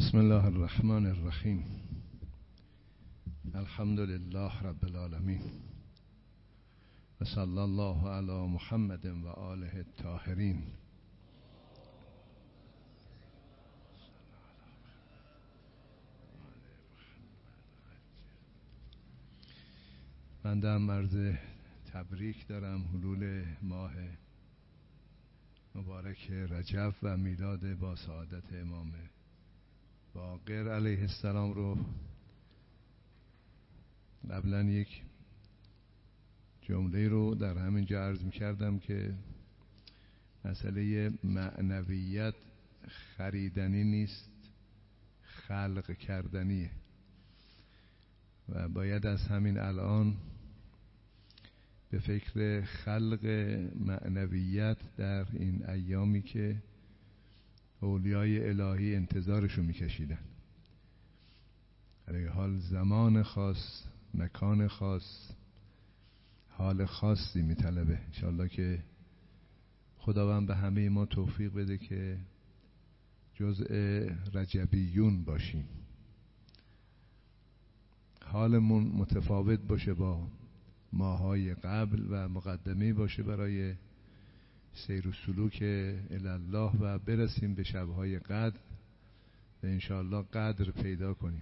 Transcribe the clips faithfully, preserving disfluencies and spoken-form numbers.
بسم الله الرحمن الرحیم. الحمد لله رب العالمین و صلی الله علی محمد و آله الطاهرین. بنده هم عرض تبریک دارم حلول ماه مبارک رجب و میلاد با سعادت امام باقر علیه السلام رو. قبلا یک جمله رو در همین جا عرض می کردم که مسئله معنویت خریدنی نیست، خلق کردنیه و باید از همین الان به فکر خلق معنویت در این ایامی که اولیای الهی انتظارشو میکشیدن، در حال زمان خاص، مکان خاص، حال خاصی میطلبه. انشاءالله که خداوند به همه ما توفیق بده که جزء رجبیون باشیم، حالمون متفاوت باشه با ماهای قبل و مقدمه باشه برای سیر و سلوک الله و برسیم به شبهای قدر و انشاءالله قدر پیدا کنیم.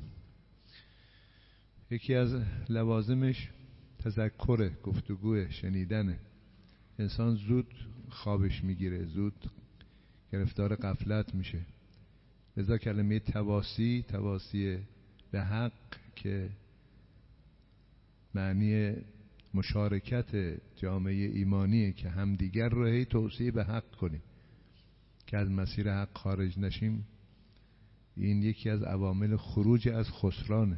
یکی از لوازمش تذکر، گفتگوه، شنیدنه. انسان زود خوابش میگیره، زود گرفتار غفلت میشه. لذا کلمه تواسی، تواسی به حق که معنی مشارکت جامعه ایمانیه که همدیگر رو هی توصیه به حق کنیم که از مسیر حق خارج نشیم. این یکی از عوامل خروج از خسرانه.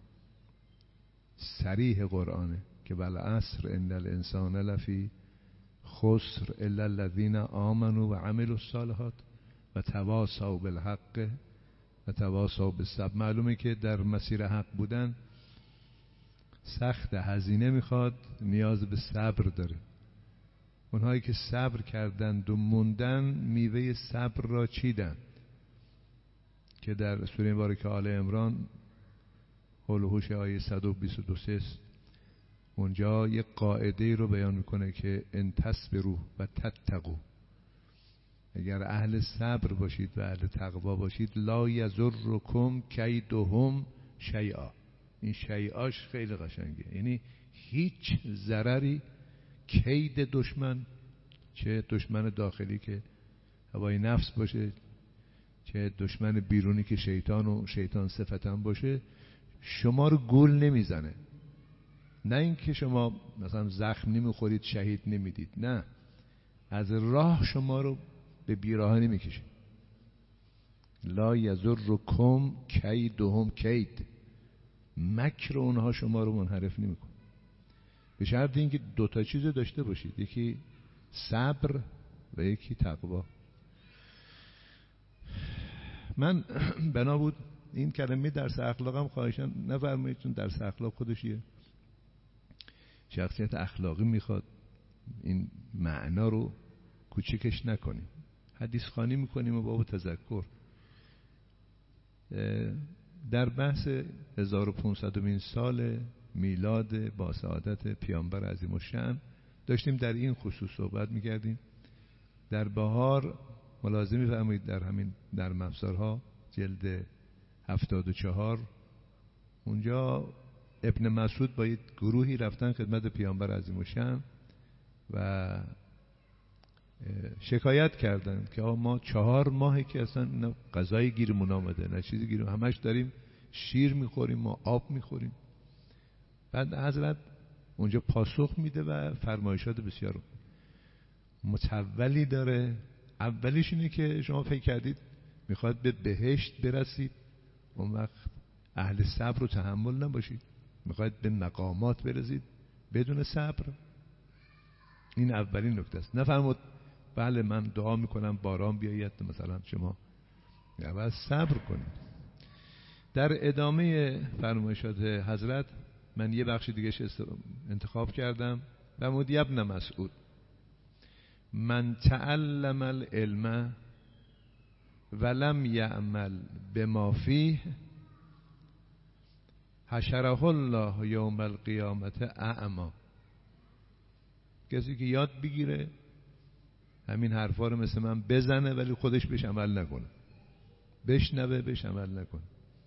صریح قرآنه که بالعصر ان الانسان لفی خسر الا الذین آمنوا و عملوا الصالحات و تواصوا بالحق و تواصوا بالصبر. معلومه که در مسیر حق بودن سخت، هزینه میخواد، نیاز به صبر داره. اونهایی که صبر کردند و موندن میوه صبر را چیدن که در سوره مبارکه آل عمران حول و حوش آیه صد و بیست و دو است. اونجا یک قاعده رو بیان میکنه که ان تصبروا و تتقوا، اگر اهل صبر باشید و اهل تقوا باشید، لا یضرکم کیدهم شیئا. این شیعاش خیلی قشنگه، یعنی هیچ ضرری کید دشمن، چه دشمن داخلی که هوای نفس باشه، چه دشمن بیرونی که شیطان و شیطان صفتن باشه، شما رو گول نمیزنه. نه اینکه شما مثلا زخم نمیخورید، شهید نمیدید، نه، از راه شما رو به بیراهه نمیکشه. لا یضرکم کیدهم، کید مکر اونها شما رو منحرف نمیکنه، به شرط اینکه دو تا چیز داشته باشید، یکی صبر و یکی تقوا. من بنا بود این کلمه درس اخلاقم خواهشان نفرمایید، چون درس اخلاق خودش یه شخصیت اخلاقی میخواد. این معنا رو کوچکش نکنیم، حدیث خوانی میکنیم و باب تذکر. در بحث هزار و پانصدمین سال میلاد با سعادت پیامبر عظیم الشأن داشتیم در این خصوص صحبت میکردیم. در بهار ملازمی فرمایید در همین در مفسرها جلد هفتاد و چهار، اونجا ابن مسعود با یک گروهی رفتن خدمت پیامبر عظیم الشأن و شکایت کردن که ما چهار ماهه که اصلا غذای گیرمون آمده، نه چیزی گیرمون، همش داریم شیر میخوریم و آب میخوریم. بعد حضرت اونجا پاسخ میده و فرمایشات بسیار متولی داره. اولیش اینه که شما فکر کردید میخواد به بهشت برسید، اون وقت اهل صبر و تحمل نباشید، میخواد به مقامات برسید بدون صبر. این اولین نکته است. نفرمود بله من دعا میکنم باران بیاید، مثلا شما اول صبر کنید. در ادامه فرمایشات حضرت من یه بخش دیگه انتخاب کردم. فرمود ابن مسعود من تعلم العلم ولم یعمل بما فیه حشره الله یوم القیامت اعما. کسی که یاد بگیره همین حرفا رو مثل من بزنه ولی خودش بهش عمل نکنه، بشنوه بهش عمل نکنه،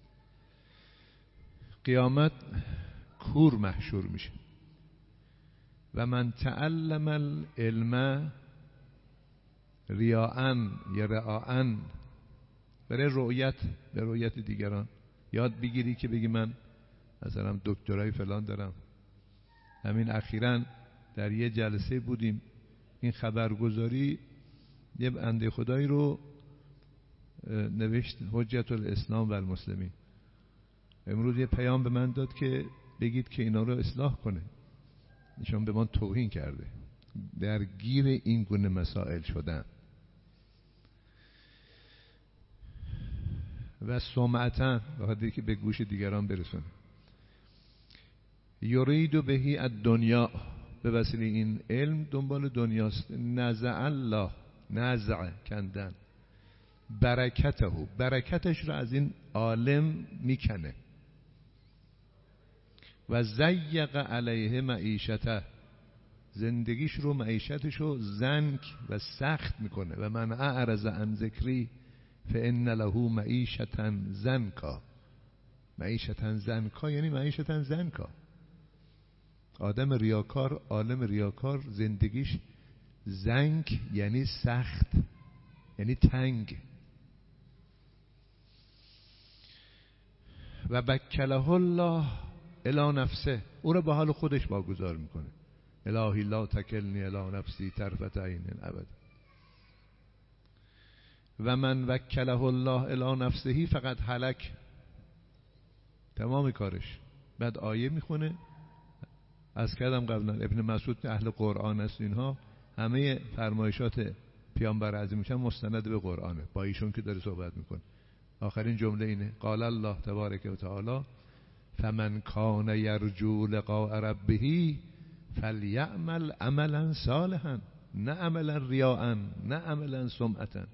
قیامت کور محشور میشه. و من تعلم العلم ریاءن یا رعاءن، برای رؤیت، به رؤیت دیگران یاد بگیری که بگی من مثلا دکترای فلان دارم. همین اخیراً در یه جلسه بودیم، این خبرگزاری یه بنده خدایی رو نوشت حجت الاسلام و المسلمین، امروز یه پیام به من داد که بگید که اینا رو اصلاح کنه، نشان به من توهین کرده، در گیر این گونه مسائل شدن. و سمعتن بخاطر که به گوش دیگران برسونه. یرید بهی الدنیا، به وسیله این علم دنبال دنیاست. نزع الله، نزع کندن، برکته، برکتش رو از این عالم میکنه. و زیق علیه معیشته، زندگیش رو، معیشتش رو زنک و سخت میکنه. و من اعرض عن ذکری فان له معیشتا زنکا. معیشتا زنکا یعنی معیشتا زنکا. آدم ریاکار، عالم ریاکار، زندگیش زنک یعنی سخت، یعنی تنگ. و بکله الله الی نفسه، او رو به حال خودش واگذار میکنه. الهی لا تکلنی الی نفسی طرفة عین ابدا. و من وکله الله الی نفسه فقط هلک، تمام کارش. بعد آیه میخونه، از کردم قبلا ابن مسعود اهل قرآن است، اینها همه فرمایشات پیامبر عظیمشان مستند به قرآنه، با ایشون که داره صحبت میکنه. آخرین جمله اینه، قال الله تبارک و تعالی فمن کان یرجو لقاء ربه فلیعمل عملا صالحا، نه عملا ریاء، نه عملا سمعة،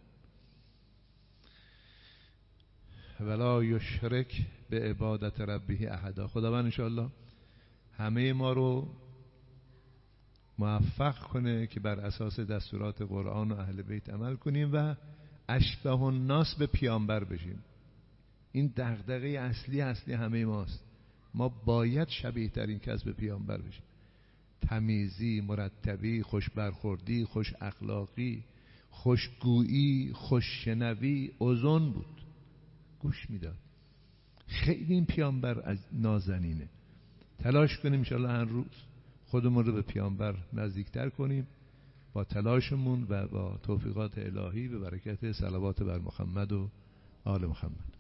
ولا یشرک به عبادت ربه احدا. خداوند ان شاء الله همه ما رو موفق کنه که بر اساس دستورات قرآن و اهل بیت عمل کنیم و اشبه الناس به پیامبر بشیم. این دغدغه اصلی اصلی همه ماست. ما باید شبیه ترین کس به پیامبر بشیم. تمیزی، مرتبی، خوش برخوردی، خوش اخلاقی، خوشگویی، خوششنوی، اذن بود، گوش میداد. خیلی این پیامبر از نازنینه. تلاش کنیم انشاءالله هر روز خودمون رو به پیامبر نزدیکتر کنیم با تلاشمون و با توفیقات الهی به برکت صلوات بر محمد و آل محمد.